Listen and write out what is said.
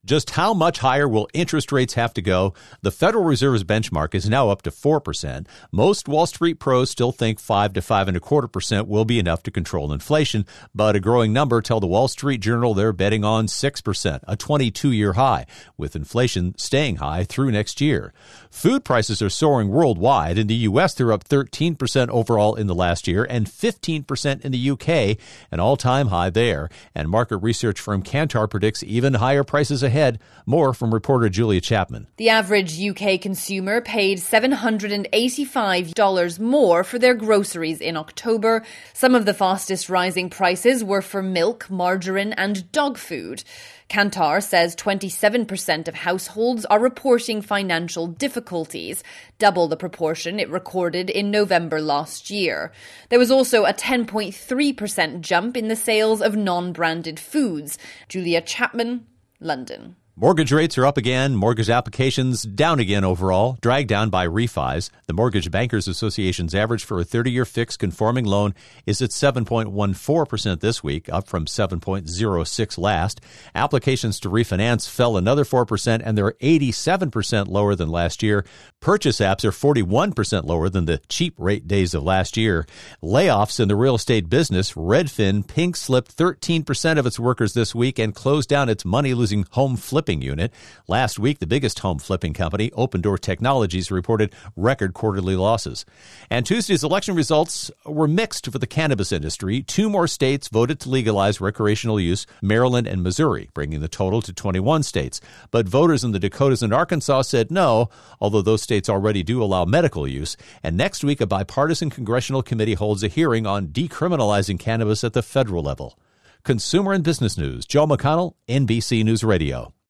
Just how much higher will interest rates have to go? The Federal Reserve's benchmark is now up to 4%. Most Wall Street pros still think 5 to 5.25% will be enough to control inflation, but a growing number tell the Wall Street Journal they're betting on 6%, a 22-year high, with inflation staying high through next year. Food prices are soaring worldwide. In the U.S., they're up 13% overall in the last year and 15% in the U.K., an all-time high there. And market research firm Kantar predicts even higher prices ahead. More from reporter Julia Chapman. The average UK consumer paid $785 more for their groceries in October. Some of the fastest rising prices were for milk, margarine and dog food. Kantar says 27% of households are reporting financial difficulties, double the proportion it recorded in November last year. There was also a 10.3% jump in the sales of non-branded foods. Julia Chapman, London. Mortgage rates are up again. Mortgage applications down again overall, dragged down by refis. The Mortgage Bankers Association's average for a 30-year fixed conforming loan is at 7.14% this week, up from 7.06 last. Applications to refinance fell another 4%, and they're 87% lower than last year. Purchase apps are 41% lower than the cheap rate days of last year. Layoffs in the real estate business. Redfin pink slipped 13% of its workers this week and closed down its money-losing home flipping unit. Last week, the biggest home flipping company, Open Door Technologies, reported record quarterly losses. And Tuesday's election results were mixed for the cannabis industry. 2 more states voted to legalize recreational use, Maryland and Missouri, bringing the total to 21 states. But voters in the Dakotas and Arkansas said no, although those states already do allow medical use. And next week, a bipartisan congressional committee holds a hearing on decriminalizing cannabis at the federal level. Consumer and Business News, Joe McConnell, NBC News Radio.